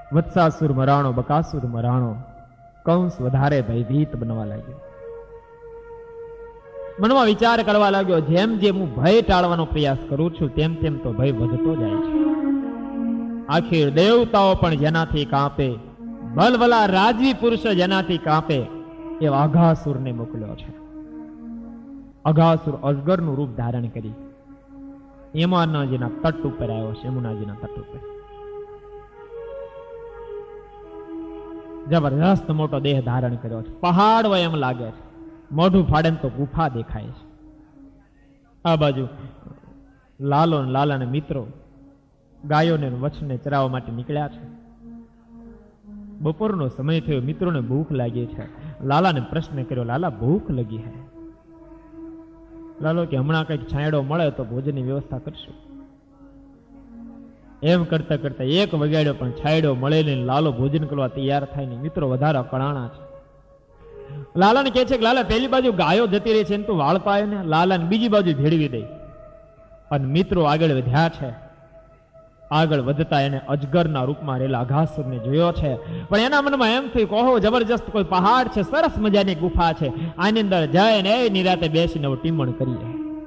વત્સાસુર મરાણો, બકાસુર મરાણો. કંસ વધારે ભયભીત બનવા લાગ્યો. મનમાં વિચાર કરવા લાગ્યો, જેમ જેમ હું ભય ટાળવાનો પ્રયાસ કરું છું તેમ તેમ તો ભય વધતો જાય છે. આખિર દેવતાઓ પણ જેનાથી કાંપે, ભલભલા રાજવી પુરુષો જેનાથી કાંપે એવા અઘાસુરને મોકલ્યો છે. અઘાસુર અજગરનું રૂપ ધારણ કરી યમુનાજીના તટ ઉપર આવ્યો છે. યમુનાજીના તટ ઉપર જબરદસ્ત મોટો દેહ ધારણ કર્યો છે. પહાડ હોય એમ લાગે છે. મોઢું ફાડે તો ગુફા દેખાય છે. આ બાજુ લાલો અને લાલાને મિત્રો ગાયોને વચ્છને ચરાવવા માટે નીકળ્યા છે. બપોરનો સમય થયો, મિત્રોને ભૂખ લાગી છે. લાલાને પ્રશ્ન કર્યો, લાલા ભૂખ લગી હે? લાલો કે હમણાં કઈક છાંયડો મળે તો ભોજનની વ્યવસ્થા કરશું. એમ કરતા કરતા 1 વાગ્યો પણ છાંયડો મળે નહીં. લાલો ભોજન કરવા તૈયાર થાય ને મિત્રો વધારે અકળાણા છે. લાલાને કહે છે કે લાલા પહેલી બાજુ ગાયો જતી રહી છે ને તું વાળતો આવ્યો ને. લાલાને બીજી બાજુ ભેળવી દે. અને મિત્રો આગળ વધ્યા છે. આગળ વધતા એને અજગરના રૂપમાં રહેલા અઘાસુરને જોયો છે. પણ એના મનમાં એમ થયું, કહો જબરજસ્ત કોઈ પહાડ છે, સરસ મજાની ગુફા છે, આની અંદર જઈને એ નિરાતે બેસીને ટીમણ કરીએ.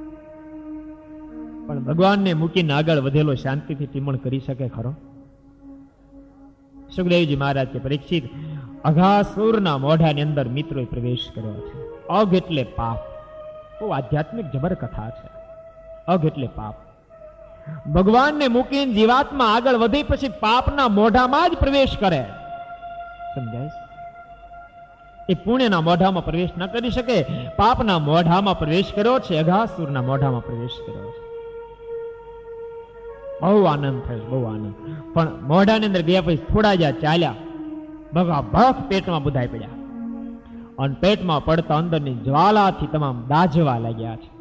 પણ ભગવાનને મૂકીને આગળ વધેલો શાંતિથી ટીમણ કરી શકે ખરો? સુખદેવજી મહારાજ કે પરીક્ષિત, અઘાસુરના મોઢાની અંદર મિત્રોએ પ્રવેશ કર્યો છે. અઘ એટલે પાપ. બહુ આધ્યાત્મિક જબર કથા છે. અઘ એટલે પાપ. ભગવાનને મૂકીને જીવાત્મા આગળ વધી પછી પાપના મોઢામાં જ પ્રવેશ કરે. સમજાય? એ પુણ્યના મોઢામાં પ્રવેશ ન કરી શકે. પાપના મોઢામાં પ્રવેશ કર્યો છે. અઘાસુરના મોઢામાં પ્રવેશ કર્યો છે. બહુ આનંદ થયો, બહુ આનંદ. પણ મોઢાની અંદર ગયા પછી થોડા જ્યાં ચાલ્યા, ભગા ભખ પેટમાં બુધાઈ પડ્યા. અને પેટમાં પડતા અંદરની જ્વાલાથી તમામ દાઝવા લાગ્યા છે.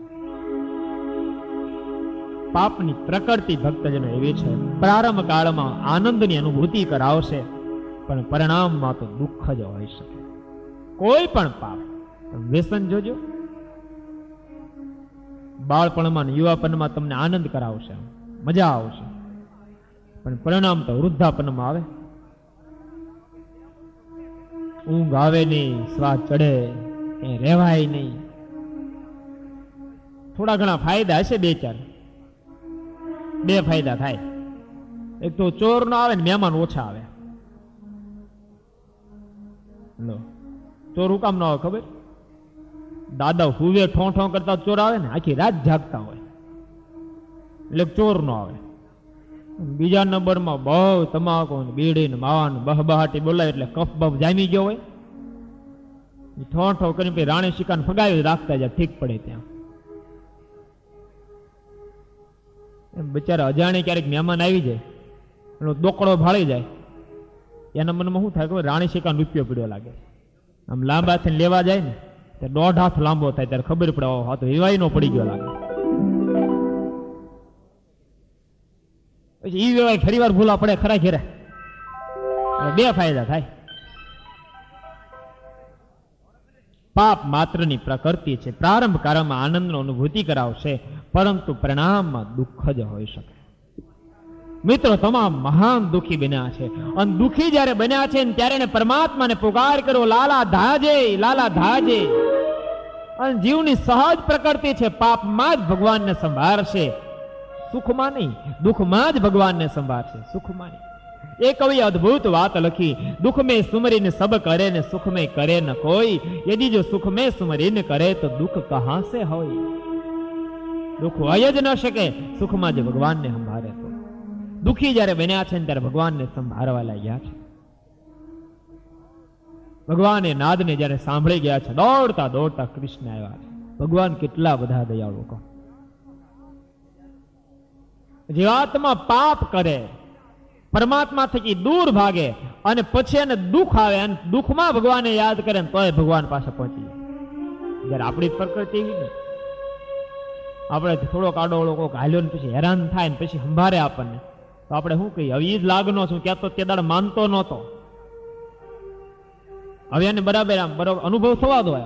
પાપની પ્રકૃતિ ભક્તજનો એવી છે, પ્રારંભ કાળમાં આનંદની અનુભૂતિ કરાવશે, પણ પરિણામમાં તો દુઃખ જ હોઈ શકે. કોઈ પણ પાપ. વ્યસન જોજો, બાળપણમાં યુવાપનમાં તમને આનંદ કરાવશે, મજા આવશે, પણ પરિણામ તો વૃદ્ધાપનમાં આવે. ઊંઘ આવે નહીં, શ્વાસ ચડે, એ રહેવાય નહીં. થોડા ઘણા ફાયદા હશે, 2 ફાયદા થાય. એક તો ચોર નો આવે ને મહેમાન ઓછા આવે. ચોર હું કામ ન આવે ખબર? દાદા હુવે ઠો ઠો કરતા ચોર આવે ને, આખી રાત જાગતા હોય એટલે ચોર નો આવે. બીજા નંબરમાં બહુ તમાકુ બીડી ને માવા બહબહાટી બોલાય એટલે કફ બફ જામી ગયો હોય, ઠો ઠો કરીને પછી રાણી શિકાને ફગાવી રાખતા જાય, ઠીક પડે ત્યાં. બિચારા અજાણે ક્યારેક મહેમાન આવી જાય, એનો દોકડો ભાળી જાય, એના મનમાં શું થાય કે રાણી શિકાનો રૂપિયો પીડ્યો લાગે. આમ લાંબા થઈને લેવા જાય ને ત્યારે 1.5 હાથ લાંબો થાય ત્યારે ખબર પડે, હા તો વિવાય નો પડી ગયો લાગે. પછી ઈ વિવાય ફરી વાર ભૂલા પડે ખરા ઘેરે. 2 ફાયદા થાય. પાપ માત્રની પ્રકૃતિ છે, પ્રારંભ કાળમાં આનંદનો અનુભૂતિ કરાવશે, પરંતુ પરિણામમાં દુઃખ જ હોઈ શકે. મિત્રો તમામ મહાન દુઃખી બન્યા છે, અને દુઃખી જયારે બન્યા છે ત્યારે એને પરમાત્માને પુકાર કરો, લાલા ધાજે, લાલા ધાજે. અને જીવની સહજ પ્રકૃતિ છે, પાપમાં જ ભગવાનને સંભાળશે, સુખમાં નહીં. દુઃખમાં જ ભગવાનને સંભાળશે, સુખમાં નહીં. એ કવિ અદ્ભુત વાત લખી, દુઃખ में सुमरिन सब करे ने सुख में करे न कोई, यदि जो सुख में सुमरिन करे तो दुख कहां से होई. દુઃખ હોય જ ન શકે, સુખમાં જ ભગવાનને સંભાળે તો. દુઃખી જયારે બન્યા છે ત્યારે ભગવાનને સંભાળવા લાગ્યા છે. ભગવાને નાદને જયારે સાંભળી ગયા છે, દોડતા દોડતા કૃષ્ણ આવ્યા છે. ભગવાન કેટલા બધા દયાળુ કહો. જીવાત્મા પાપ કરે, પરમાત્મા થકી દૂર ભાગે, અને પછી એને દુઃખ આવે, અને દુઃખમાં ભગવાનને યાદ કરે તોય ભગવાન પાસે પહોંચી જાય. જયારે આપણી પ્રકૃતિ એવી ને, આપણે થોડોક આડોળો કોક હાલ્યો ને પછી હેરાન થાય ને પછી સંભારે આપણને, તો આપણે શું કહીએ, હવે એ જ લાગનો છું, ક્યાં તો તે દાડ માનતો નહોતો, હવે એને બરાબર આમ બરાબર અનુભવ થવા દો.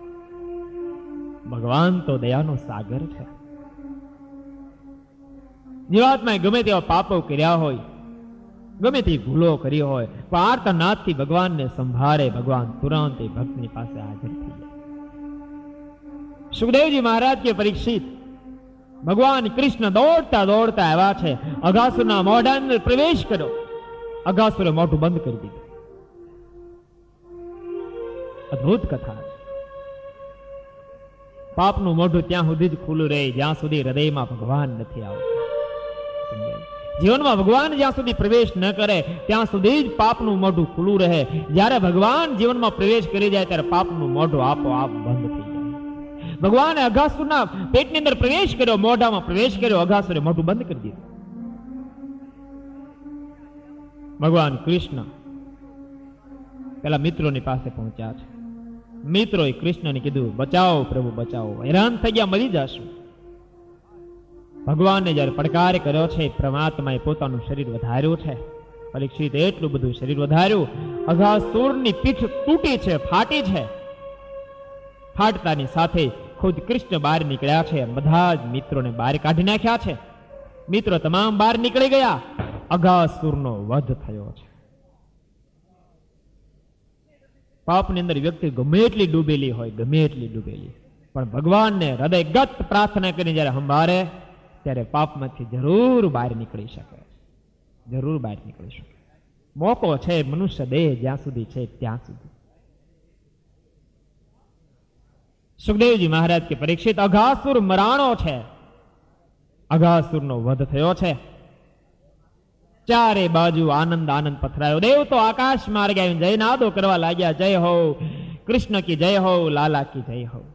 ભગવાન તો દયાનો સાગર છે. જીવાત્માએ ગમે તેવા પાપો કર્યા હોય ગમે તે ભૂલો કરી હોય, પણ આર્તનાદથી ભગવાનને સંભાળે, ભગવાન તુરંત એ ભક્તની પાસે હાજર થઈ જાય. સુખદેવજી મહારાજ કે પરીક્ષિત, ભગવાન કૃષ્ણ દોડતા દોડતા આવ્યા છે, અઘાસુરના મોઢા અંદર પ્રવેશ કર્યો, અઘાસુરે મોઢું બંધ કરી દીધું. અદ્ભુત કથા છે. પાપનું મોઢું ત્યાં સુધી જ ખુલ્લું રહે જ્યાં સુધી હૃદયમાં ભગવાન નથી આવતું. જીવનમાં ભગવાન જ્યાં સુધી પ્રવેશ ન કરે ત્યાં સુધી જ પાપનું મોઢું ખુલ્લું રહે. જ્યારે ભગવાન જીવનમાં પ્રવેશ કરી જાય ત્યારે પાપનું મોઢું આપોઆપ બંધ થઈ જાય. ભગવાને અઘાસુરના પેટની અંદર પ્રવેશ કર્યો, મોઢામાં પ્રવેશ કર્યો, અઘાસુરે મોઢું બંધ કરી દીધું. ભગવાન કૃષ્ણ પેલા મિત્રોની પાસે પહોંચ્યા છે. મિત્રોએ કૃષ્ણને કીધું, બચાવો પ્રભુ બચાવો, હેરાન થઈ ગયા, મરી જશું. ભગવાનને જયારે પડકાર કર્યો છે, પરમાત્માએ પોતાનું શરીર વધાર્યું છે. પરીક્ષિત એટલું બધું શરીર વધાર્યું, અઘાસુરની પીઠ તૂટી છે, ફાટી છે. ફાટતાની સાથે ખુદ કૃષ્ણ બહાર નીકળ્યા છે. બધા જ મિત્રોને બહાર કાઢી નાખ્યા છે. મિત્રો તમામ બહાર નીકળી ગયા. અઘાસુરનો વધ થયો છે. પાપની અંદર વ્યક્તિ ગમે એટલી ડૂબેલી હોય, ગમે એટલી ડૂબેલી, પણ ભગવાનને હૃદયગત પ્રાર્થના કરીને જયારે સંભાળે ત્યારે પાપમાંથી જરૂર બહાર નીકળી શકે, જરૂર બહાર નીકળી શકે. મોકો છે મનુષ્ય દેહ જ્યાં સુધી છે ત્યાં સુધી. સુખદેવજી મહારાજ કે પરીક્ષિત, અઘાસુર મરાણો છે, અઘાસુરનો વધ થયો છે. ચારે બાજુ આનંદ આનંદ પથરાયો. દેવ તો આકાશ માર્ગે આવીને જય નાદો કરવા લાગ્યા, જય હો કૃષ્ણ કી જય હો, લાલા કી જય હો.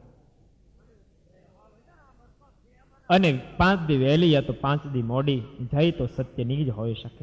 અને 5 દી વહેલી યા તો 5 દી મોડી જય તો સત્યની જ હોઈ શકે.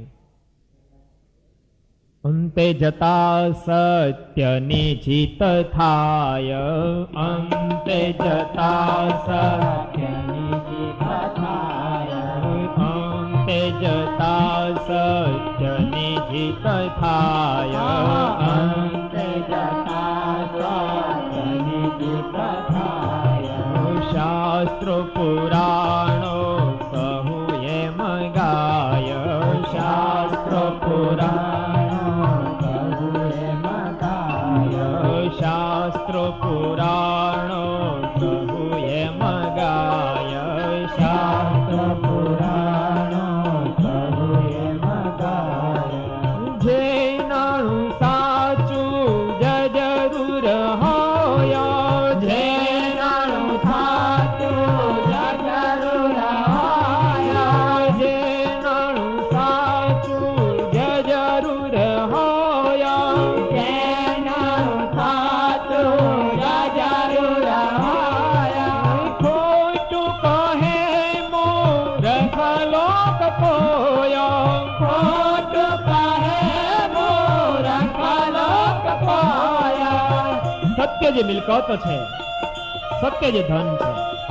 અંતે જતા સત્યની જીત થાય, અંતે જતા સત્યની જીત થાય, અંતે જતા સત્યની જીત થાય, અંતે જતા સત્યની જીત થાય. શાસ્ત્રો પુરાણો સહુ એમ ગાય, શાસ્ત્રો પુરાણો સહુ એમ ગાય, શાસ્ત્રો પુરાણો સહુ એમ ગાય, શાસ્ત્રો પુરાણો સહુ એમ ગાય. જે નાણું સાચું જરૂર હોય, જે નાણું સાચું જરૂર હોય, જે નાણું સાચું જરૂર હોય, જે નાણું સાચું જરૂર હોય. ખોટું કહે મૂર્ખ લોક કોયો, ખોટું કહે મૂર્ખ લોક કોયો. સત્ય જે મિલકત છે, સત્ય જે ધન છે,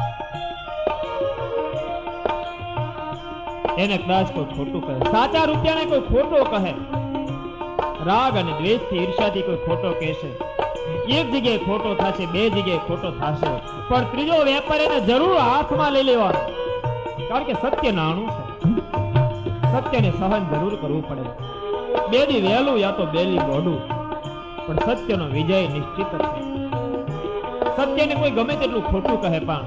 એને કદાચ કોઈ ખોટું કહે, સાચા રૂપિયાને કોઈ ખોટો કહે, રાગ અને દ્વેષથી ઈર્ષાથી કોઈ ખોટો કહેશે, એક જગ્યાએ ખોટો થશે, 2 જગ્યાએ ખોટો થશે, પણ ત્રીજો વેપાર એને જરૂર હાથમાં લઈ લેવાનો. કારણ કે સત્ય નાણું છે, સત્યને સહન જરૂર કરવું પડે. 2 દી વહેલું યા તો 2 દી મોડું, પણ સત્યનો વિજય નિશ્ચિત છે. સત્યને કોઈ ગમે તેટલું ખોટું કહે પણ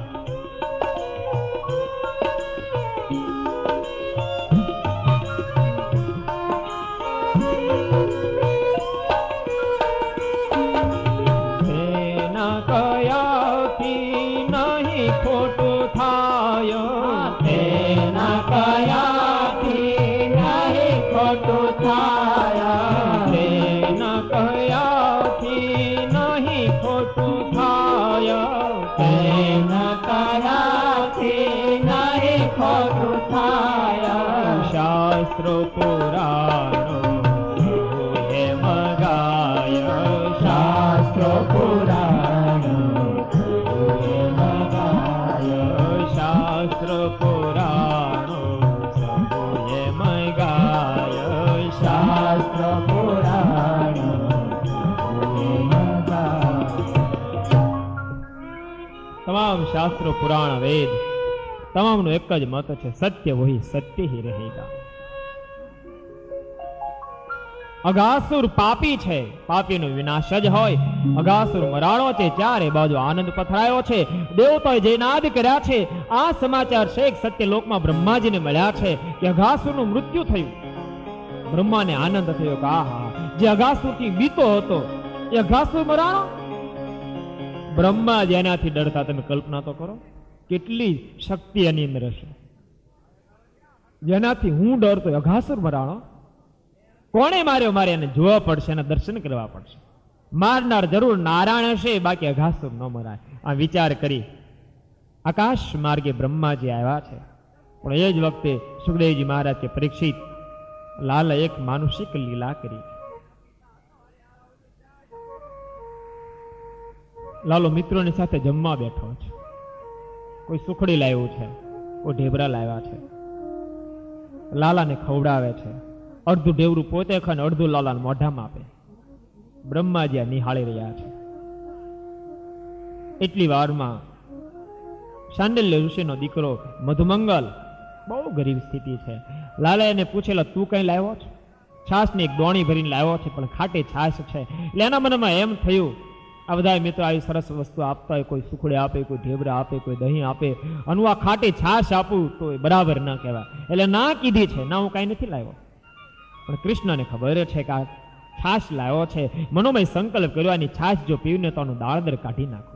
તેના કયાથી નહીં ખોટું થાય, તેના કયાથી નહીં ખોટું થાય, તેના કયાથી નહીં ખોટું થાય, તેના કયાથી નહીં ખોટું થાય. શાસ્ત્રો પુરાણો એમ ગાય, શાસ્ત્રો પુરાણો એમ ગાય, શાસ્ત્રો પુરાણો એમ ગાય, શાસ્ત્રો પુરાણો એમ ગાય. તમામ શાસ્ત્રો પુરાણ વેદ તમામનો એક જ મત છે, સત્ય વહી સત્ય ही रहेगा. અઘાસુર પાપી છે, પાપીનો વિનાશ જ હોય. અઘાસુર મરાણો છે, ચારે બાજુ આનંદ પથરાયો છે, દેવતાએ જયનાદ કર્યા છે. આ સમાચાર શેખ સત્યલોકમાં બ્રહ્માજીને મળ્યા છે કે અઘાસુરનું મૃત્યુ થયું. બ્રહ્માને આનંદ થયો કે આહા, જે અઘાસુરથી બીતો હતો એ અઘાસુર મરાણો. બ્રહ્મા જેનાથી ડરતા, તમે કલ્પના તો કરો કેટલી શક્તિ એની અંદર હશે. જેનાથી હું ડરતો અઘાસુર મરાણો. કોણે માર્યો? મારે એને જોવા પડશે, એના દર્શન કરવા પડશે. મારનાર જરૂર નારાયણ હશે, બાકી અઘાસુર ન મરાય. આ વિચાર કરી આકાશ માર્ગે બ્રહ્માજી આવ્યા છે. પણ એ જ વખતે સુખદેવજી મહારાજ કે પરીક્ષિત, લાલ એક માનુષિક લીલા કરી. લાલો મિત્રોની સાથે જમવા બેઠો છે. કોઈ સુખડી લાવ્યું છે, કોઈ ઢેબરા લાવ્યા છે, લાલાને ખવડાવે છે. અડધું ઢેવરું પોતે ખાને અડધું લાલાને મોઢામાં આપે. બ્રહ્માજી નિહાળી રહ્યા છે. એટલી વારમાં શાંડિલ્ય ઋષિનો દીકરો મધુમંગલ, બહુ ગરીબ સ્થિતિ છે. લાલા એને પૂછેલા, તું કઈ લાવ્યો છે? છાસ ની એક દોણી ભરીને લાવ્યો છે, પણ ખાટી છાશ છે. એટલે એના મનમાં એમ થયું, આ બધા મિત્રો આવી સરસ વસ્તુ આપતા હોય, કોઈ સુખડે આપે, કોઈ ઢેબરા આપે, કોઈ દહીં આપે, અને આ ખાટી છાશ આપું તો એ બરાબર ના કહેવાય. એટલે ના કીધી છે, ના હું કઈ નથી લાવ્યો. પણ કૃષ્ણને ખબર છે કે આ છાશ લાવ્યો છે. મનોમય સંકલ્પ કરવાની, છાશ જો પીવીને તો દાળદર કાઢી નાખો.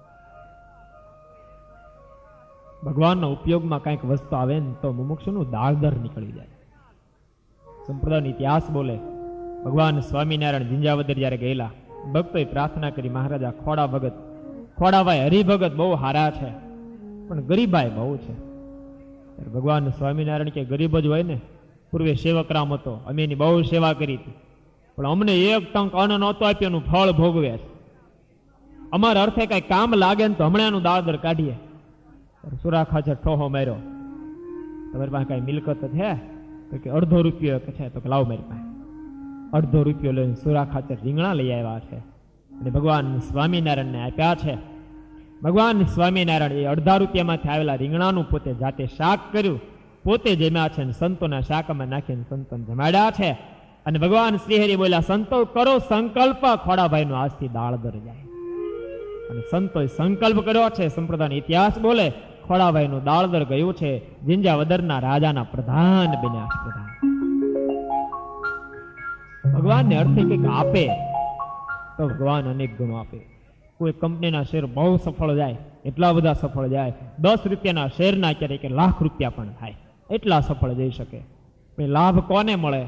ભગવાનના ઉપયોગમાં કઈક વસ્તુ આવે ને તો મુમુક્ષુનું દાળદર નીકળી જાય. સંપ્રદાયનો ઇતિહાસ બોલે, ભગવાન સ્વામિનારાયણ જિંજાવદર જયારે ગયેલા, ભક્તોએ પ્રાર્થના કરી, મહારાજા ખોડા ભગત, ખોડાભાઈ હરિભગત બહુ હારા છે, પણ ગરીબાઈ બહુ છે. ભગવાન સ્વામિનારાયણ કે ગરીબ જ હોય ને, પૂર્વે સેવકરામ હતો, અમે એની બહુ સેવા કરી હતી, પણ અમને એક ટંક અન્ન નહોતો આપ્યું, એનું ફળ ભોગવે છે. અમારા અર્થે કઈ કામ લાગે ને તો હમણાં એનું દાળદર કાઢીએ. સુરા ખાચર ઠોહો માર્યો, તમારી પાસે કઈ મિલકત છે? તો કે અડધો રૂપિયો છે. તો લાવ મારી પાસે. અડધો રૂપિયો લઈને સુરા ખાચર રીંગણા લઈ આવ્યા છે અને ભગવાન સ્વામિનારાયણને આપ્યા છે. ભગવાન સ્વામિનારાયણ એ અડધા રૂપિયામાંથી આવેલા રીંગણાનું પોતે જાતે શાક કર્યું, પોતે જમ્યા છે, અને સંતોના શાકમાં નાખીને સંતોને જમાડ્યા છે. અને ભગવાન શ્રીહરિ બોલ્યા, સંતો કરો સંકલ્પ, ખોડાભાઈનો આજથી દાળદર જાય. અને સંતોએ સંકલ્પ કર્યો છે. સંપ્રદાયનો ઇતિહાસ બોલે, ખોડાભાઈનું દાળદર ગયું છે, જિંજાવદરના રાજાના પ્રધાન બન્યા છે. પ્રધાન ભગવાનને અર્થે કંઈક આપે તો ભગવાન અનેક ગણો આપે. કોઈ કંપનીના શેર બહુ સફળ જાય, એટલા બધા સફળ જાય, 10 રૂપિયાના શેરના ક્યારેક લાખ રૂપિયા પણ થાય, એટલા સફળ જઈ શકે. લાભ કોને મળે?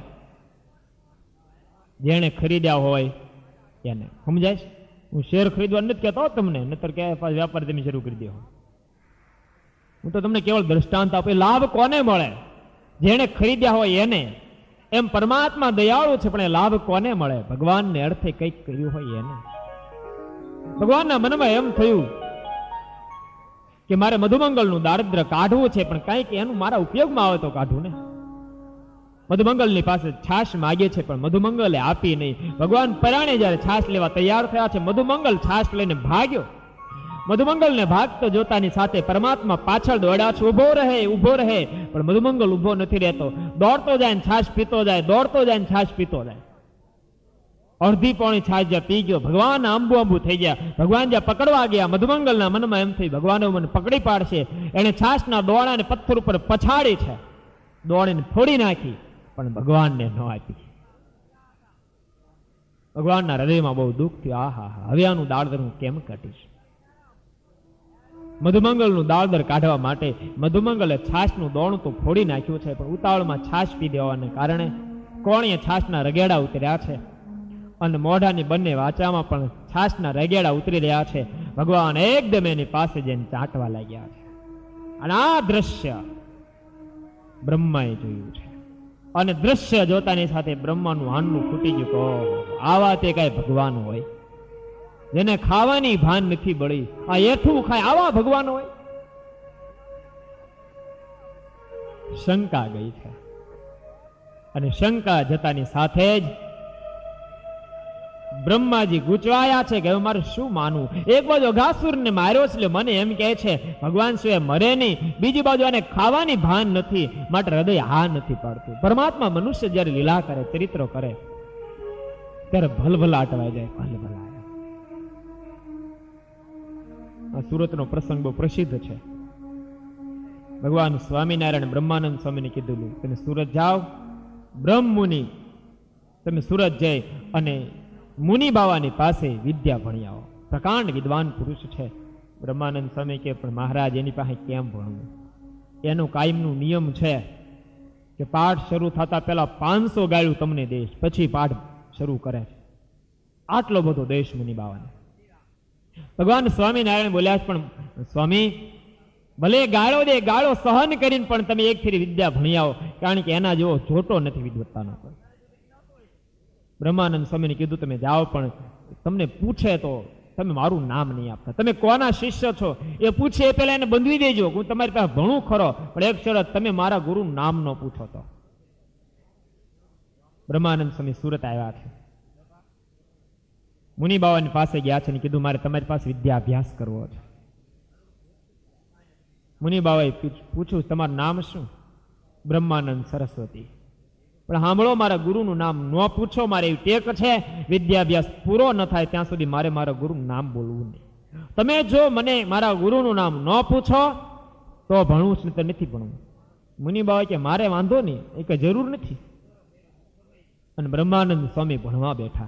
જેને ખરીદ્યા હોય એને. સમજાય? હું શેર ખરીદવા નથી કહેતો તમને, નતર કે વ્યાપાર તમે શરૂ કરી દો. હું તો તમને કેવળ દ્રષ્ટાંત આપે. લાભ કોને મળે? જેને ખરીદ્યા હોય એને. એમ પરમાત્મા દયાળુ છે, પણ એ લાભ કોને મળે? ભગવાનને અર્થે કંઈક કર્યું હોય એને. ભગવાનના મનમાં એમ થયું કે મારે મધુમંગલનું દારિદ્ર કાઢવું છે, પણ કંઈક એનું મારા ઉપયોગમાં આવે તો કાઢવું ને. મધુમંગલની પાસે છાશ માગે છે, પણ મધુમંગલે આપી નહીં. ભગવાન પરાણે જયારે છાશ લેવા તૈયાર થયા છે, મધુમંગલ છાશ લઈને ભાગ્યો. મધુમંગલને ભાગતો જોતાની સાથે પરમાત્મા પાછળ દોડ્યા છે, ઉભો રહે, પણ મધુમંગલ ઉભો નથી રહેતો. દોડતો જાય ને છાશ પીતો જાય, દોડતો જાય ને છાશ પીતો જાય. અડધી પોણી છાશ જ્યાં પી ગયો, ભગવાન આંબુ થઈ ગયા. ભગવાન જ્યાં પકડવા ગયા, મધુમંગલના મનમાં એમ થઈ, ભગવાન મને પકડી પાડશે. એને છાશના દોડાને પથ્થર ઉપર પછાડી છે, દોડીને ફોડી નાખી, પણ ભગવાનને ન આપી. ભગવાનના હૃદયમાં બહુ દુઃખ થયું. આહા, હવે આનું દાળદર હું કેમ કાઢીશ? મધુમંગલનું દાળદર કાઢવા માટે મધુમંગલે છાશનું દોણું તો ફોડી નાખ્યું છે, પણ ઉતાવળમાં છાશ પી દેવાને કારણે કોણીએ છાશના રગેડા ઉતર્યા છે, અને મોઢાની બંને વાચામાં પણ છાશના રગેડા ઉતરી રહ્યા છે. ભગવાન એકદમ એની પાસે જઈને ચાટવા લાગ્યા છે. અને આ દ્રશ્ય બ્રહ્માએ જોયું છે. અને દ્રશ્ય જોતાની સાથે બ્રહ્માનું હાનનું ફૂટી ગયું. આવા તે કઈ ભગવાન હોય? જેને ખાવાની ભાન નથી બળી, આ એઠું ખાય, આવા ભગવાન હોય? શંકા ગઈ છે. અને શંકા જતાની સાથે જ બ્રહ્માજી ગૂંચવાયા છે કે હવે મારે શું માનવું? એક બાજુ અઘાસુરને માર્યો છે, મને એમ કહે છે ભગવાન સિવાય મરે નહીં, બીજી બાજુ આને ખાવાની ભાન નથી, માટે હૃદય હા નથી પાડતું. પરમાત્મા મનુષ્ય જયારે લીલા કરે, ચરિત્રો કરે, ત્યારે ભલભલાટવાઈ જાય, ભલભલા. આ સુરતનો પ્રસંગ બહુ પ્રસિદ્ધ છે. ભગવાન સ્વામિનારાયણ બ્રહ્માનંદ સ્વામીને કીધું, તમે સુરત જાઓ, બ્રહ્મ મુનિ, તમે સુરત જઈ અને મુનિ બાવાની પાસે વિદ્યા ભણી આવો. પ્રકાંડ વિદ્વાન પુરુષ છે. બ્રહ્માનંદ સ્વામી કે પણ મહારાજ એની પાસે કેમ ભણવું? એનું કાયમનું નિયમ છે કે પાઠ શરૂ થતા પહેલા 500 ગાળું તમને દઈશ, પછી પાઠ શરૂ કરે છે. આટલો બધો દેશ મુનિ બાવાને. ભગવાન સ્વામિનારાયણ બોલ્યા, પણ સ્વામી ભલે ગાળો દે, ગાળો સહન કરીને પણ તમે એક ફેરી વિદ્યા ભણી આવો, કારણ કે એના જેવો જોટો નથી વિદ્વત્તાનો. બ્રહ્માનંદ સ્વામીને કીધું, તમે જાઓ, પણ તમને પૂછે તો તમે મારું નામ નહીં આપતા. તમે કોના શિષ્ય છો એ પૂછે એ પહેલા એને બંધવી દેજો. હું તમારી પાસે ભણું ખરો, પણ એક શરત, તમે મારા ગુરુ નામ ન પૂછો તો. બ્રહ્માનંદ સ્વામી સુરત આવ્યા છે, મુનિ બાવાની પાસે ગયા છે ને કીધું, મારે તમારી પાસે વિદ્યા અભ્યાસ કરવો છે. મુનિ બાવાએ પૂછ્યું, તમારું નામ શું? બ્રહ્માનંદ સરસ્વતી. પણ સાંભળો, મારા ગુરુનું નામ ન પૂછો, મારે એવી ટેક છે, વિદ્યાભ્યાસ પૂરો ન થાય ત્યાં સુધી મારે મારા ગુરુનું નામ બોલવું નહીં. તમે જો મને મારા ગુરુનું નામ ન પૂછો તો ભણવું છે, તો નથી ભણવું. મુનિ બાવા કે મારે વાંધો નહીં, એ કઈ જરૂર નથી. અને બ્રહ્માનંદ સ્વામી ભણવા બેઠા.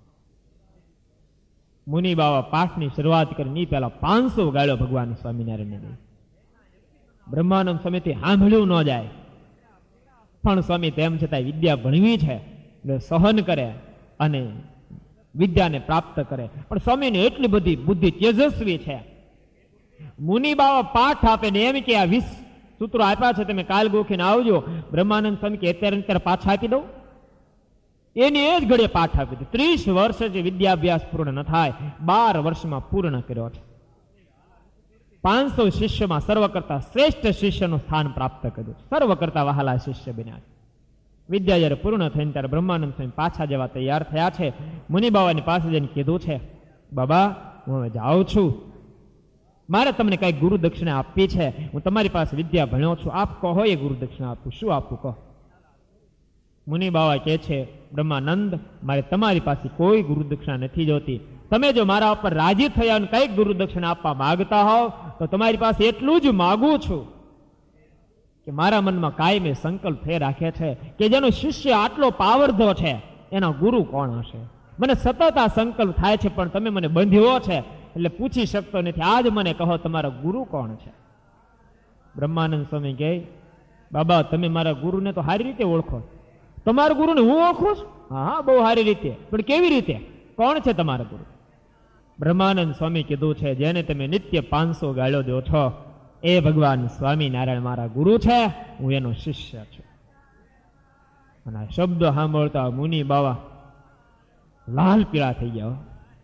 મુનિ બાવા પાઠની શરૂઆત કરી પહેલા 500 ગાળો ભગવાન સ્વામિનારાયણને ગઈ. બ્રહ્માનંદ સ્વામીથી સાંભળ્યું ન જાય, પણ સ્વામી તેમ છતાં વિદ્યા ભણવી છે એટલે સહન કરે અને વિદ્યાને પ્રાપ્ત કરે. પણ સ્વામીને એટલી બધી બુદ્ધિ તેજસ્વી છે. મુનિ બાવા પાઠ આપે ને એમ કે આ 20 સૂત્રો આપ્યા છે, તમે કાલ ગોખીને આવજો. બ્રહ્માનંદ સ્વામી કે અત્યારે પાછા આપી દઉં. એની એ જ ઘડીએ પાઠ આપી દીધો. 30 વર્ષ જે વિદ્યાભ્યાસ પૂર્ણ ન થાય, 12 વર્ષમાં પૂર્ણ કર્યો છે. 500 શિષ્યમાં સર્વ કરતા શ્રેષ્ઠ શિષ્યનું સ્થાન પ્રાપ્ત કર્યું. સર્વ કરતા વહાલા શિષ્ય બન્યા. વિદ્યા જયારે પૂર્ણ થઈને ત્યારે બ્રહ્માનંદ સ્વામી પાછા જવા તૈયાર થયા છે. મુનિ બાવાની પાસે જઈને કીધું છે, બાબા હું હવે જાઉં છું, મારે તમને કઈ ગુરુ દક્ષિણા આપવી છે, હું તમારી પાસે વિદ્યા ભણ્યો છું, આપ કહો એ ગુરુ દક્ષિણા આપું. શું આપું કહો? મુનિ બાવા કહે છે, બ્રહ્માનંદ મારે તમારી પાસે કોઈ ગુરુ દક્ષિણા નથી જોતી. તમે જો મારા ઉપર રાજી થયા અને કઈક ગુરુ દક્ષિણા આપવા માંગતા હોવ તો તમારી પાસે એટલું જ માગું છું કે મારા મનમાં કાયમે સંકલ્પ થઈ રાખે છે કે જેનો શિષ્ય આટલો પાવરધો છે એના ગુરુ કોણ હશે. મને સતત આ સંકલ્પ થાય છે, પણ તમે મને બંધ્યો છે એટલે પૂછી શકતો નથી. આજ મને કહો, તમારા ગુરુ કોણ છે? બ્રહ્માનંદ સ્વામી કહે, બાબા તમે મારા ગુરુને તો સારી રીતે ઓળખો. તમારા ગુરુને હું ઓળખું છું? હા, બહુ સારી રીતે. પણ કેવી રીતે? કોણ છે તમારા ગુરુ? બ્રહ્માનંદ સ્વામી કીધું છે, જેને તમે નિત્ય 500 ગાળો દો છો એ ભગવાન સ્વામિનારાયણ મારા ગુરુ છે, હું એનો શિષ્ય છું. અને આ શબ્દો સાંભળતા મુનિ બાવા લાલ પીળા થઈ ગયા.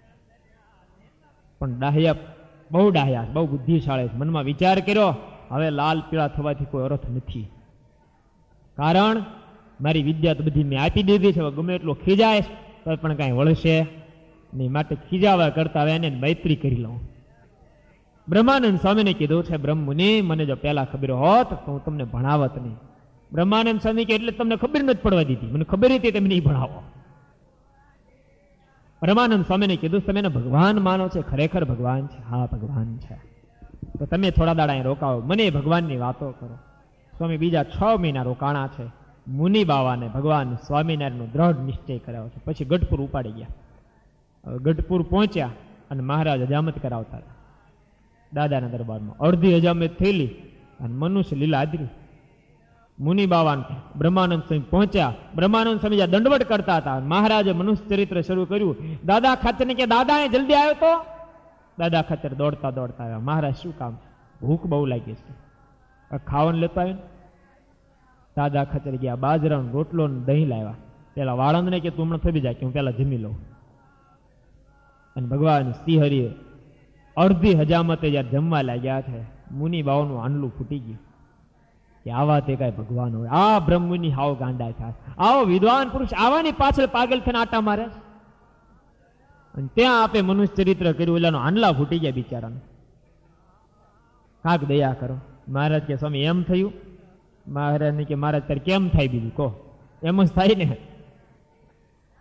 પણ ડાહ્યા, બહુ ડાહ્યા, બહુ બુદ્ધિશાળી. મનમાં વિચાર કર્યો, હવે લાલ પીળા થવાથી કોઈ અર્થ નથી. કારણ મારી વિદ્યા તો બધી મેં આપી દીધી છે, ગમે એટલો ખીજાય તો પણ કાંઈ વળશે નહીં, માટે ખીજાવા કરતા હવે એને મૈત્રી કરી લઉં. બ્રહ્માનંદ સ્વામીને કીધું છે, બ્રહ્મ મુનિ મને જો પહેલા ખબર હોત તો હું તમને ભણાવત નહીં. બ્રહ્માનંદ સ્વામી કે એટલે તમને ખબર નથી પડવા દીધી, મને ખબર હતી તમે નહીં ભણાવો. બ્રહ્માનંદ સ્વામીને કીધું, તમે એને ભગવાન માનો છે? ખરેખર ભગવાન છે? હા ભગવાન છે. તો તમે થોડા દાડા અહીં રોકાવો, મને ભગવાનની વાતો કરો. સ્વામી બીજા 6 મહિના રોકાણા છે. મુનિ બાવાને ભગવાન સ્વામિનારાયણનો દ્રઢ નિશ્ચય કરાવ્યો છે. પછી ગઢપુર ઉપાડી ગયા. ગઢપુર પહોંચ્યા અને મહારાજ હજામત કરાવતા દાદાના દરબારમાં. અડધી હજામત થયેલી અને મનુષ્ય લીલા આદરી. મુનિ બાવાન બ્રહ્માનંદ સ્વામી પહોંચ્યા. બ્રહ્માનંદ સ્વામી જ્યાં દંડવટ કરતા હતા, મહારાજે મનુષ્ય ચરિત્ર શરૂ કર્યું. દાદા ખાચરને કે, દાદા એ જલ્દી આવ્યો તો. દાદા ખાચર દોડતા દોડતા આવ્યા. મહારાજ શું કામ? ભૂખ બહુ લાગી છે, ખાવાનું લેતા આવ્યો. દાદા ખાચર ગયા, બાજરાનો રોટલો ને દહીં લાવ્યા. પેલા વાળંદને કે તું હમણાં થઈ જાય કે હું પેલા જમી લઉં. અને ભગવાન શ્રીહરિએ અડધી હજામતે જયારે જમવા લાગ્યા છે, મુનિ બાવાનું આંડલું ફૂટી ગયું કે આવા તે કઈ ભગવાન હોય? આ બ્રહ્મુનિ હાવ ગાંડા થાય, આવો વિદ્વાન પુરુષ આવાની પાછળ પાગલ થઈને આટા મારે. અને ત્યાં આપે મનુષ્ય ચરિત્ર કર્યું, ઓલાનો આંડલા ફૂટી ગયા બિચારાને. કાક દયા કરો. મહારાજ કે, સ્વામી એમ થયું? મહારાજ ને કે, મહારાજ તારે કેમ થાય બીજું કહો? એમ જ થાય ને.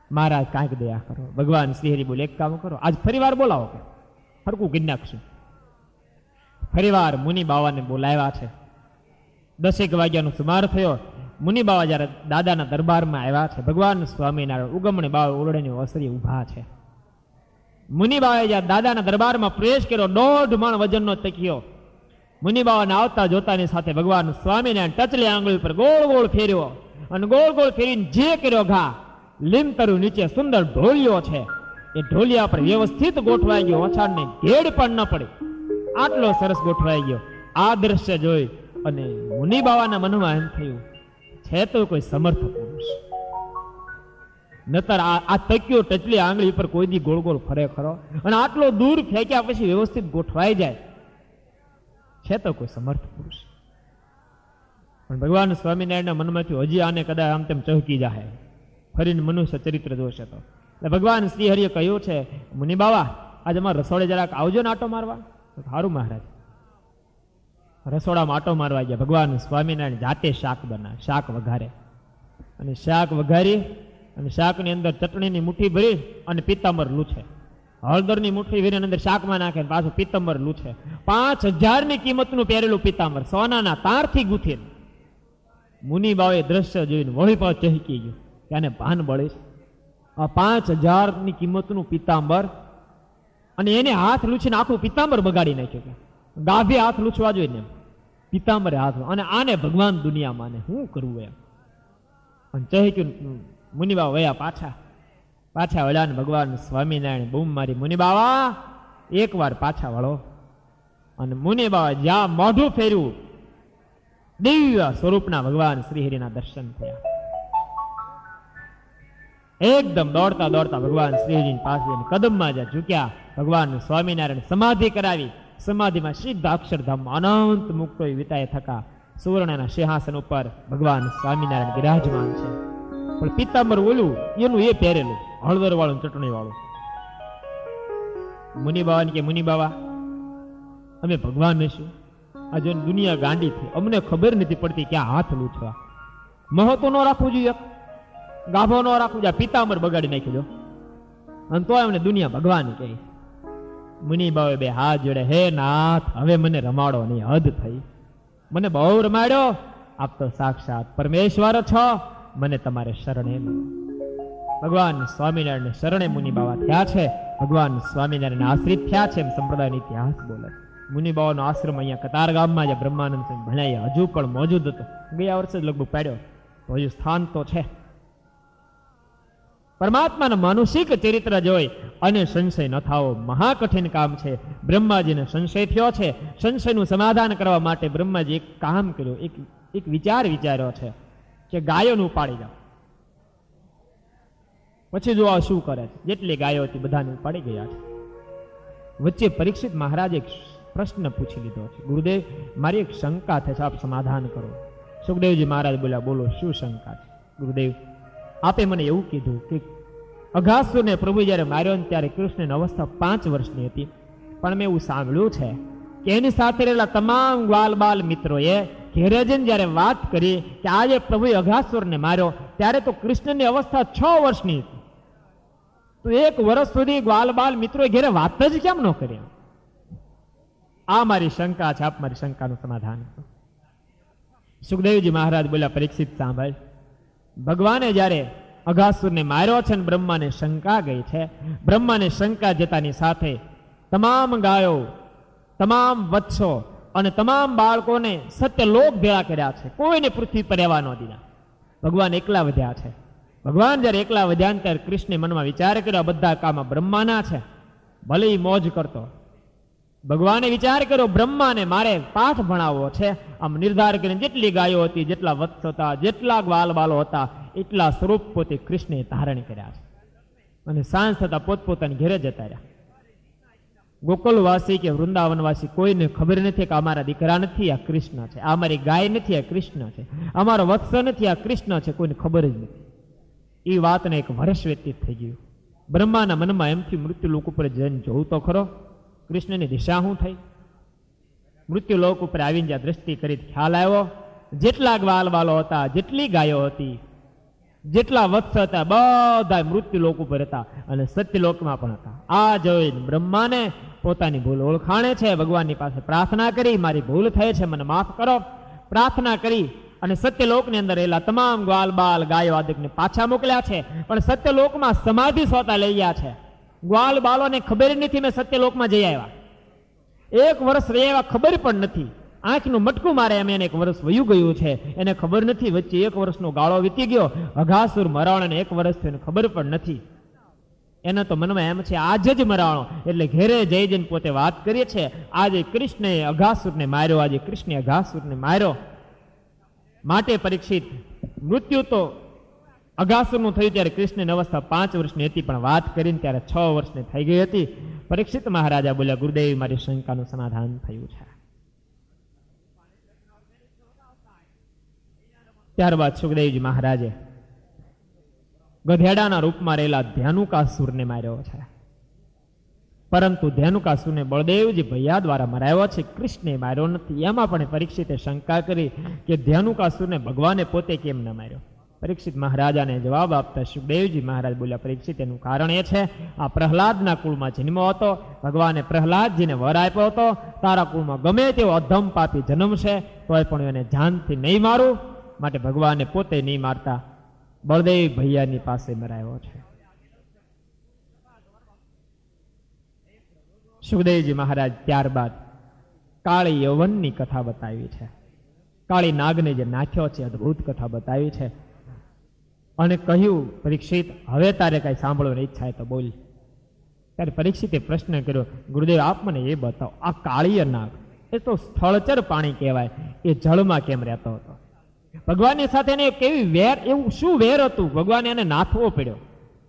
મહારાજ કાંઈક દયા કરો. ભગવાન શ્રીહરિ બોલે એક કામ કરો, આજ ફરીવાર બોલાવો, કે હરકું કરી નાખશું. ફરીવાર મુનિ બાવાને બોલાવ્યા છે. 10 વાગ્યાનો સુમાર થયો. મુનિ બાવા જયારે દાદાના દરબારમાં આવ્યા છે, ભગવાન સ્વામિનારાયણ ઉગમણી બાવા ઓરડાની ઓસરી ઉભા છે. મુનિ બાવાએ જયારે દાદાના દરબારમાં પ્રવેશ કર્યો, 1.5 મણ વજનનો તકિયો મુનિ બાવાને આવતા જોતાની સાથે ભગવાન સ્વામિનારાયણ ટચલી આંગળી પર ગોળ ગોળ ફેર્યો, અને ગોળ ગોળ ફેરીને જે કર્યો ઘા, લીમતરું નીચે સુંદર ઢોલિયો છે, એ ઢોલિયા પર વ્યવસ્થિત ગોઠવાઈ ગયો, ઓછાડને ઘેડ પણ ન પડી, આટલો સરસ ગોઠવાઈ ગયો. આ દ્રશ્ય જોઈ અને મુનિ બાવાના મનમાં એમ થયું, છે તો કોઈ સમર્થ પુરુષ, નતર આ તકિયો ટચલી આંગળી પર કોઈ દી ગોળ ગોળ ફરે ખરો, અને આટલો દૂર ફેંક્યા પછી વ્યવસ્થિત ગોઠવાઈ જાય, છે તો કોઈ સમર્થ પુરુષ. પણ ભગવાન સ્વામિનારાયણના મનમાંથી હજી આને કદાચ આમ તેમ ચહકી જાય, ફરીને મનુષ્ય ચરિત્ર જોશે તો. એટલે ભગવાન શ્રી હરિએ કહ્યું છે, મુનિ બાવા આજે અમારા રસોડે જરાક આવજો ને આટો મારવા. સારું મહારાજ. રસોડામાં આટો મારવા ગયા. ભગવાન સ્વામિનારાયણ જાતે શાક બનાવે, શાક વઘારે, અને શાક વઘારી અને શાકની અંદર ચટણીની મુઠ્ઠી ભરી અને પિત્તાંબર લૂછે, હળદરની મુઠ્ઠી ભરીને અંદર શાકમાં નાખે, પાછું પિત્તાંબર લૂછે. 5000ની કિંમતનું પહેરેલું પિત્તાંબર સોનાના તારથી ગૂંથીને. મુનિ બાવે દ્રશ્ય જોઈને વળી પાછ ચહકી ગયું કે આને ભાન બળીશ. આ 5000ની કિંમતનું પિત્તાંબર, અને એને હાથ લૂછીને આખું પિત્તાંબર બગાડી નાખ્યું. ગાભે હાથ લૂછવા જોઈએ ને, પિત્તાંબરે હાથ, અને આને ભગવાન દુનિયા માને, શું કરવું એમ. અને ચહક્યું. મુનિ બાવા વયા પાછા વળ્યા ને ભગવાન સ્વામિનારાયણ બૂમ મારી, મુનિ બાવા એકવાર પાછા વળો. અને મુનિ બાવા જ્યાં મોઢું ફેર્યું, દિવ્ય સ્વરૂપના ભગવાન શ્રીહરિના દર્શન થયા. એકદમ દોડતા દોડતા ભગવાન શ્રીહરિની પાસે કદમમાં જ્યાં ઝૂક્યા, ભગવાન સ્વામિનારાયણ સમાધિ કરાવી. સમાધિમાં સિદ્ધ અક્ષરધામમાં અનંત મુક્તો વિતાય થકા સુવર્ણના સિંહાસન ઉપર ભગવાન સ્વામિનારાયણ બિરાજમાન છે. પણ પિત્તાંબર ઓલું એનું એ પહેરેલું, હળદર વાળું, ચટણી વાળું. મુનિ બાવાને કે, મુનિ બાવા અમે ભગવાન શું? આ જો દુનિયા ગાંડી થઈ, અમને ખબર નથી પડતી ક્યાં હાથ લૂછવા. મહત્વ ન રાખવું જોઈએ, ગાભો ન રાખવું જોઈએ, પિત્તાંબર બગાડી નાખ્યું જો, અને તો અમને દુનિયા ભગવાન કહે. મુનિ બાવે બે હાથ જોડે, હે નાથ હવે મને રમાડો નહીં, હદ થઈ, મને બહુ રમાડ્યો, આપ તો સાક્ષાત પરમેશ્વર છો, મને તમારે શરણે. ભગવાન સ્વામિનારાયણ શરણે મુનિ બાવા થયા છે, ભગવાન સ્વામિનારાયણ આશ્રિત થયા છે એમ સંપ્રદાયનો ઇતિહાસ બોલે. મુનિ બાવાનો આશ્રમ અહીંયા કતાર ગામમાં જે બ્રહ્માનંદ સ્વામી ભણાય હજુ પણ મોજૂદ હતો. ગયા વર્ષે જ લગભગ પાડ્યો, તો હજુ સ્થાન તો છે. પરમાત્માના માનુષિક ચરિત્ર જોઈ અને સંશય ન થાવો મહાકઠિન કામ છે. બ્રહ્માજીને સંશય થયો છે, સંશયનું સમાધાન કરવા માટે બ્રહ્માજી એક કામ કર્યું, એક વિચાર વિચાર્યો છે કે ગાયોને ઉપાડી જાઓ. પછી જો આ શું કરે છે, જેટલી ગાયો હતી બધાને ઉપાડી ગયા છે. વચ્ચે પરીક્ષિત મહારાજે એક પ્રશ્ન પૂછી લીધો છે, ગુરુદેવ મારી એક શંકા છે, આપ સમાધાન કરો. સુખદેવજી મહારાજ બોલ્યા, બોલો શું શંકા છે? ગુરુદેવ આપે મને એવું કીધું કે અઘાસુરને પ્રભુ જયારે માર્યો ને ત્યારે કૃષ્ણની અવસ્થા 5 વર્ષની હતી, પણ મેં એવું સાંભળ્યું છે કે એની સાથે રહેલા તમામ ગ્વાલ બાલ મિત્રોએ ઘેરે જઈને જયારે વાત કરી કે આજે પ્રભુએ અઘાસુરને માર્યો ત્યારે તો કૃષ્ણની અવસ્થા 6 વર્ષની હતી. તો 1 વર્ષ સુધી ગ્વાલ બાલ મિત્રોએ ઘેરે વાત જ કેમ ન કરી? આ મારી શંકા છે, આપ મારી શંકાનું સમાધાન કરો. સુખદેવજી મહારાજ બોલ્યા, પરીક્ષિત સાંભળ, ભગવાને જયારે અઘાસુરને માર્યો છે ને બ્રહ્માને શંકા ગઈ છે, બ્રહ્માને શંકા જતાની સાથે તમામ ગાયો, તમામ વત્સો અને તમામ બાળકોને સત્યલોક ભેળા કર્યા છે, કોઈને પૃથ્વી પર રહેવા ન દીધા. ભગવાન એકલા વધ્યા છે. ભગવાન જયારે એકલા વધ્યા ત્યારે કૃષ્ણે મનમાં વિચાર કર્યો, બધા કામ બ્રહ્માના છે, ભલે મોજ કરતો. ભગવાને વિચાર કર્યો, બ્રહ્માને મારે પાઠ ભણાવવો છે. આમ નિર્ધાર કરીને જેટલી ગાયો હતી, જેટલા વત્સ હતા, જેટલા ગ્વાલ બાલો હતા, એટલા સ્વરૂપ પોતે કૃષ્ણે ધારણ કર્યા છે. અને સાંજ થતા પોતપોતાની ઘેરે જતા રહ્યા. ગોકુલવાસી કે વૃંદાવનવાસી કોઈને ખબર નથી કે અમારા દીકરા નથી, આ કૃષ્ણ છે, આ અમારી ગાય નથી, આ કૃષ્ણ છે, અમારો વત્સ નથી, આ કૃષ્ણ છે, કોઈને ખબર જ નથી. એ વાતને 1 વર્ષ વ્યતીત થઈ ગયું. બ્રહ્માના મનમાં એમથી મૃત્યુ લોક ઉપર જઈને જોવું તો ખરો, કૃષ્ણની દિશા શું થઈ? મૃત્યુ લોક ઉપર આવીને જ્યાં દ્રષ્ટિ કરી ખ્યાલ આવ્યો, જેટલા ગ્વાલ બાલો હતા, જેટલી ગાયો હતી, જેટલા વત્સ હતા બધા મૃત્યુ લોક ઉપર હતા અને સત્યલોકમાં પણ હતા. આ જોઈને બ્રહ્માને પોતાની ભૂલ ઓળખાણે છે, ભગવાનની પાસે પ્રાર્થના કરી, મારી ભૂલ થઈ છે, મને માફ કરો, પ્રાર્થના કરી અને સત્યલોકની અંદર રહેલા તમામ ગ્વાલ બાલ ગાયો આદિકને પાછા મોકલ્યા છે. પણ સત્યલોકમાં સમાધિ સોતા લઈ ગયા છે. ગ્વાલ બાલોને ખબર નથી મેં સત્યલોકમાં જઈ આવ્યા. 1 વર્ષ રહ્યા ખબર પણ નથી. આંખનું મટકું મારે એમ એને 1 વર્ષ વયું ગયું છે, એને ખબર નથી. વચ્ચે 1 વર્ષનો ગાળો વીતી ગયો, અઘાસુર મરાણો 1 વર્ષ થયું ખબર પણ નથી. એને તો મનમાં એમ છે આજ જ મરાણો, એટલે ઘેરે જઈ જઈને પોતે વાત કરીએ છે, આજે કૃષ્ણે અઘાસુરને માર્યો, આજે કૃષ્ણે અઘાસુરને માર્યો. માટે પરીક્ષિત મૃત્યુ તો અઘાસુરનું થયું ત્યારે કૃષ્ણની અવસ્થા 5 વર્ષની હતી, પણ વાત કરીને ત્યારે 6 વર્ષની થઈ ગઈ હતી. પરીક્ષિત મહારાજા બોલ્યા, ગુરુદેવ મારી શંકાનું સમાધાન થયું છે. ત્યારબાદ સુખદેવજી મહારાજે ગધેડાના રૂપમાં રહેલા ધ્યાનુકાસુરને માર્યો છે. પરંતુ ધ્યાનુકાસુરને બળદેવજી ભૈયા દ્વારા મરાયો છે, કૃષ્ણે માર્યો નથી. એમાં પણ પરીક્ષિતે શંકા કરી કે ધ્યાનુકાસુરને ભગવાને પોતે કેમ ન માર્યો. પરીક્ષિત મહારાજાને જવાબ આપતા સુખદેવજી મહારાજ બોલ્યા, પરીક્ષિત એનું કારણ એ છે, આ પ્રહલાદના કુળમાં જન્મો હતો, ભગવાને પ્રહલાદજીને વર આપ્યો હતો, તારા કુળમાં ગમે તેવો અધમ પાપી જન્મશે તોય પણ એને જાનથી નહીં મારું, માટે ભગવાને પોતે નહીં મારતા બળદેવ ભૈયાની પાસે મરાયો છે. સુખદેવજી મહારાજ ત્યારબાદ કાળી યવનની કથા બતાવી છે. કાળી નાગને જે નાખ્યો છે, અદભુત કથા બતાવી છે અને કહ્યું, પરીક્ષિત હવે તારે કઈ સાંભળવાની ઈચ્છા તો બોલ. ત્યારે પરીક્ષિતે પ્રશ્ન કર્યો, ગુરુદેવ આપ મને એ બતાવો, આ કાળીય નાગ એ તો સ્થળચર પાણી કહેવાય, એ જળમાં કેમ રહેતો હતો? ભગવાનની સાથે એને કેવી વેર, એવું શું વેર હતું ભગવાને એને નાથવો પડ્યો?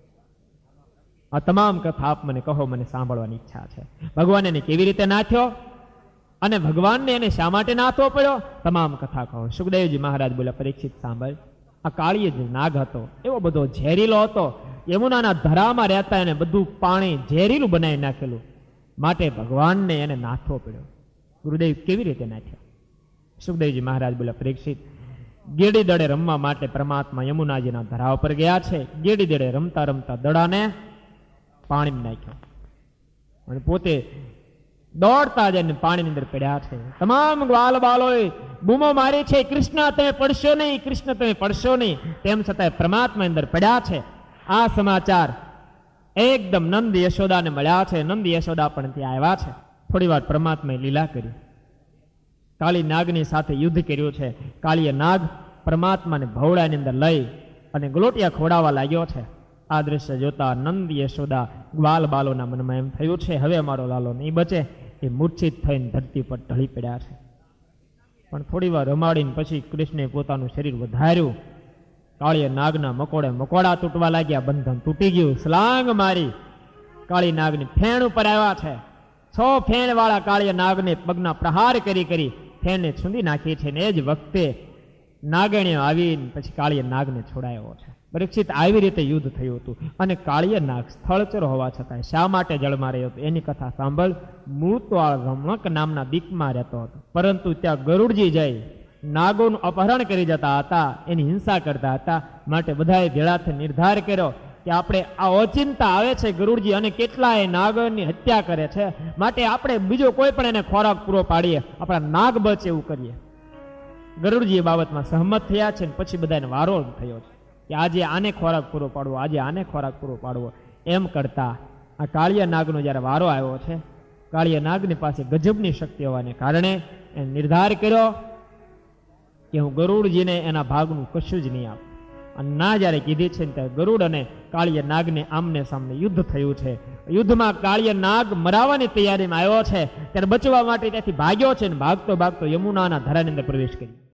આ તમામ કથા આપ મને કહો, મને સાંભળવાની ઈચ્છા છે. ભગવાન એને કેવી રીતે નાથ્યો અને ભગવાનને એને શા માટે નાથવો પડ્યો, તમામ કથા કહો. સુખદેવજી મહારાજ બોલ્યા, પરીક્ષિત સાંભળ, આ કાળીય જે નાગ હતો એવો બધો ઝેરીલો હતો, યમુનાના ધરામાં રહેતા એને બધું પાણી ઝેરીલું બનાવી નાખેલું, માટે ભગવાનને એને નાથવો પડ્યો. ગુરુદેવ કેવી રીતે નાથ્યો? સુખદેવજી મહારાજ બોલ્યા, પરીક્ષિત ગેડી દડે રમવા માટે પરમાત્મા યમુનાજીના ધરા ઉપર ગયા છે. ગેડી દડે રમતા રમતા દડાને પાણીમાં નાખ્યો અને પોતે દોડતા જઈને પાણીની અંદર પડ્યા છે. તમામ ગ્વાલ બાલોએ બૂમો મારી છે, કૃષ્ણ તમે પડશો નહીં, કૃષ્ણ તમે પડશો નહીં, તેમ છતાં પરમાત્મા અંદર પડ્યા છે. આ સમાચાર એકદમ નંદ યશોદાને મળ્યા છે. નંદ યશોદા પણ ત્યાં આવ્યા છે. થોડી વાર પરમાત્માએ લીલા કરી, કાળી નાગની સાથે યુદ્ધ કર્યું છે. કાળીય નાગ પરમાત્માને ભવડાની અંદર લઈ અને ગલોટિયા ખોડાવવા લાગ્યો છે. આ દ્રશ્ય જોતા નંદ યશોદા ગ્વાલ બાલોના મનમાં એમ થયું છે, હવે અમારો લાલો નહીં બચે. એ મૂર્છિત થઈને ધરતી પર ઢળી પડ્યા છે. પણ થોડી વાર રમાડીને પછી કૃષ્ણે પોતાનું શરીર વધાર્યું. કાળીય નાગના મકોડા તૂટવા લાગ્યા, બંધન તૂટી ગયું. સલાંગ મારી કાળી નાગની ફેણ ઉપર આવ્યા છે. 6 ફેણ વાળા કાળીય નાગને પગના પ્રહાર કરી ફેણને છૂંદી નાખી છે. ને એ જ વખતે નાગણીઓ આવીને પછી કાળીય નાગને છોડાયો છે. પરીક્ષિત આવી રીતે યુદ્ધ થયું હતું. અને કાળીય નાગ સ્થળચર હોવા છતાં શા માટે જળમાં રહ્યો હતો એની કથા સાંભળ. મૂળ તો આ રમણક નામના દીપમાં રહેતો હતો, પરંતુ ત્યાં ગરુડજી જઈ નાગોનું અપહરણ કરી જતા હતા, એની હિંસા કરતા હતા. માટે બધાએ ભેળાથી નિર્ધાર કર્યો કે આપણે આ ઓચિંતા આવે છે ગરુડજી અને કેટલાય નાગોની હત્યા કરે છે, માટે આપણે બીજો કોઈ પણ એને ખોરાક પૂરો પાડીએ, આપણા નાગ બચે એવું કરીએ. ગરુડજી એ બાબતમાં સહમત થયા છે. પછી બધાને વારો થયો છે કે આજે આને ખોરાક પૂરો પાડવો, આજે આને ખોરાક પૂરો પાડવો. એમ કરતા આ કાળિયા નાગનો જ્યારે વારો આવ્યો છે, કાળિયા નાગની પાસે ગજબની શક્તિ હોવાને કારણે એને નિર્ધાર કર્યો કે હું ગરુડજીને એના ભાગનું કશું જ નહીં આપું. અને ના જ્યારે કીધી છે ત્યારે ગરુડ અને કાળિયા નાગને આમને સામને યુદ્ધ થયું છે. યુદ્ધમાં કાળિયા નાગ મરાવાની તૈયારીમાં આવ્યો છે, ત્યારે બચવા માટે ત્યાંથી ભાગ્યો છે. અને ભાગતો યમુનાના ધરાની અંદર પ્રવેશ કર્યો.